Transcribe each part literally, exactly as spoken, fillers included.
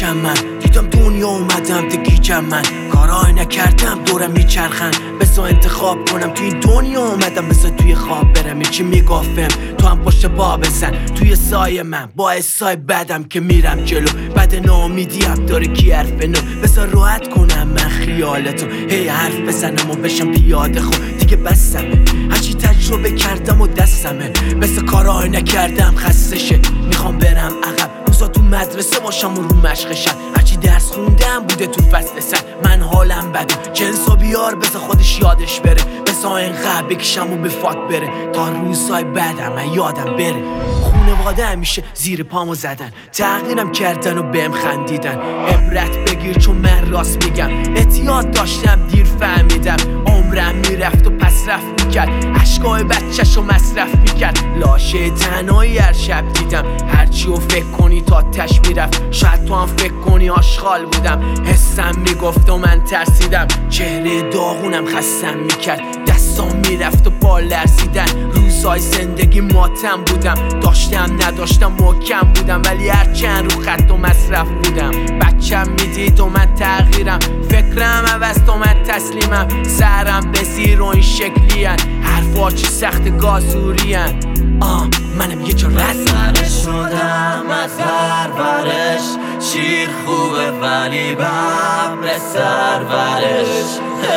گیجم من، دیدم دنیا اومدم ده گیجم من، کارای نکردم دورم میچرخن، بسا انتخاب کنم توی دنیا اومدم، بسا توی خواب برم چی میگفتم تو هم پشت پا بزن توی سایه من، با اسای بدم که میرم جلو، بد نامیدیم داره کی حرف نو، بسا راحت کنم من خیالتو، هی حرف بزنم و بشم پیاده خود دیگه بسمه، هرچی تجربه کردم و دستمه، بسا کارای نکردم خستشه، میخوام برم عقب روزا تو مدرسه باشم و رو مشقشم، هرچی درس خوندم بوده تو فصل سر، من حالم بده جنسا بیار بسا خودش یادش بره، بسا اینقدر بکشم و به فاک بره تا روزای بعدم من یادم بره، خونواده همیشه زیر پامو زدن، تغییرم کردن و بهم خندیدن، عبرت بگیر چون من راست میگم، احتیاط داشتم دیر فهمیدم، عمرم میرفت و پس رفت میکرد، عشقای بچه‌شو مصرف میکرد، لاشه تنهایی هر شب دیدم، هرچی رو فکر کنی تا تش میرفت، شاید تو هم فکر کنی آشغال بودم، حسم میگفت و من ترسیدم، چهره داغونم خستم میکرد، دستام میرفت و پا لرزیدن، روزای زندگی ماتم بودم، داشتم نداشتم محکم بودم، ولی هر چند رو خط و مصرف بودم، بچم میدید و من تغییرم، فکرم عوض تو من تسلیمم، سرم به زیر و این شکلی هن، حرفا چی سخت گازوری هن، آه منم یه جا مسخره شدم از پرورش، شیر خوبه ولی ببر سرورش،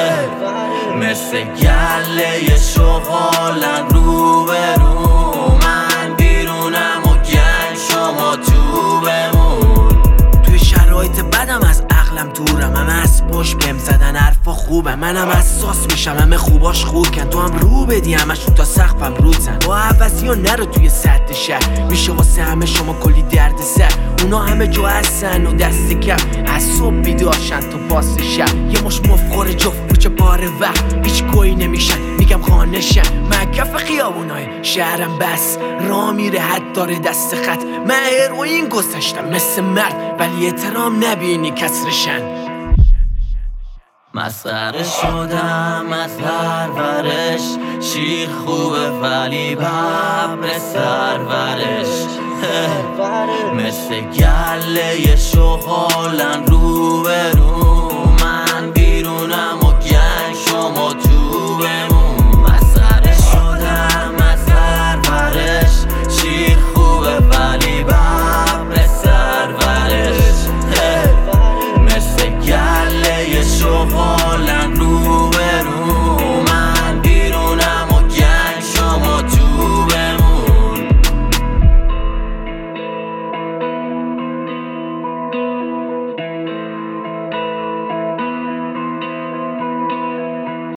مثل گله شغالن رو به رو، من بیرونم و گنگ شما تو بمون، توی شرایط بدم از عقلم دورم، همه از پشت بهم زدن حرفا خوبه، منم اساس میشم همه خوباش خوکن، تو هم رو بدی همشون تا سقفم روزن، با عوضی ها نرو توی سد شهر، میشه واسه همه شما کلی درد سر، اونا همه جا هستن و دست کم، از صبح بیداشن تا پاس شب، یه مش مفخور جفت پوچه پاره وقت، هیچ کوی نمیشن میگم خانشن، من کف خیابونای شهرم بس، را میره حد داره دست خط، من هروئین گذاشتم مثل مرد، ولی احترام نبینی کسرشن، مسخره شدم از پرورش، شیر خوبه ولی ببر سرورش، مثل گله شغالن رو